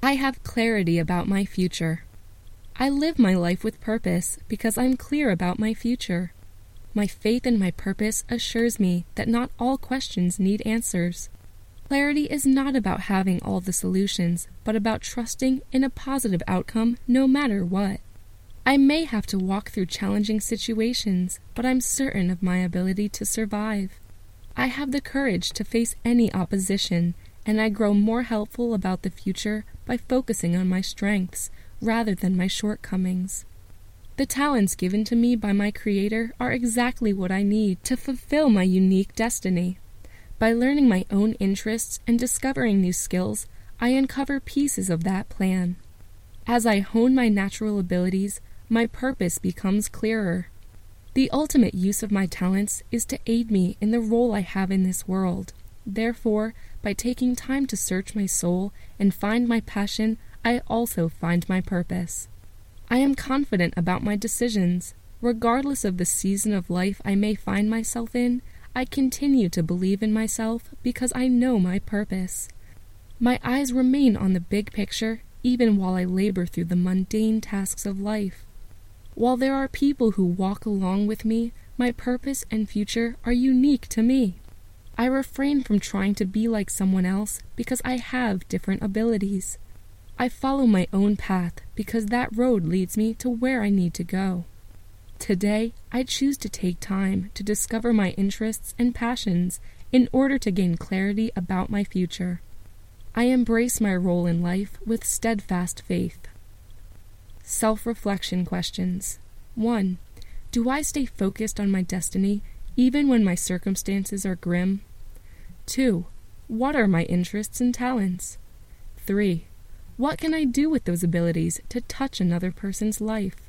I have clarity about my future. I live my life with purpose because I'm clear about my future. My faith in my purpose assures me that not all questions need answers. Clarity is not about having all the solutions, but about trusting in a positive outcome no matter what. I may have to walk through challenging situations, but I'm certain of my ability to survive. I have the courage to face any opposition, and I grow more helpful about the future by focusing on my strengths rather than my shortcomings. The talents given to me by my Creator are exactly what I need to fulfill my unique destiny. By learning my own interests and discovering new skills, I uncover pieces of that plan. As I hone my natural abilities, my purpose becomes clearer. The ultimate use of my talents is to aid me in the role I have in this world. Therefore, by taking time to search my soul and find my passion, I also find my purpose. I am confident about my decisions. Regardless of the season of life I may find myself in, I continue to believe in myself because I know my purpose. My eyes remain on the big picture even while I labor through the mundane tasks of life. While there are people who walk along with me, my purpose and future are unique to me. I refrain from trying to be like someone else because I have different abilities. I follow my own path because that road leads me to where I need to go. Today, I choose to take time to discover my interests and passions in order to gain clarity about my future. I embrace my role in life with steadfast faith. Self-reflection questions. 1. Do I stay focused on my destiny even when my circumstances are grim? 2. What are my interests and talents? 3. What can I do with those abilities to touch another person's life?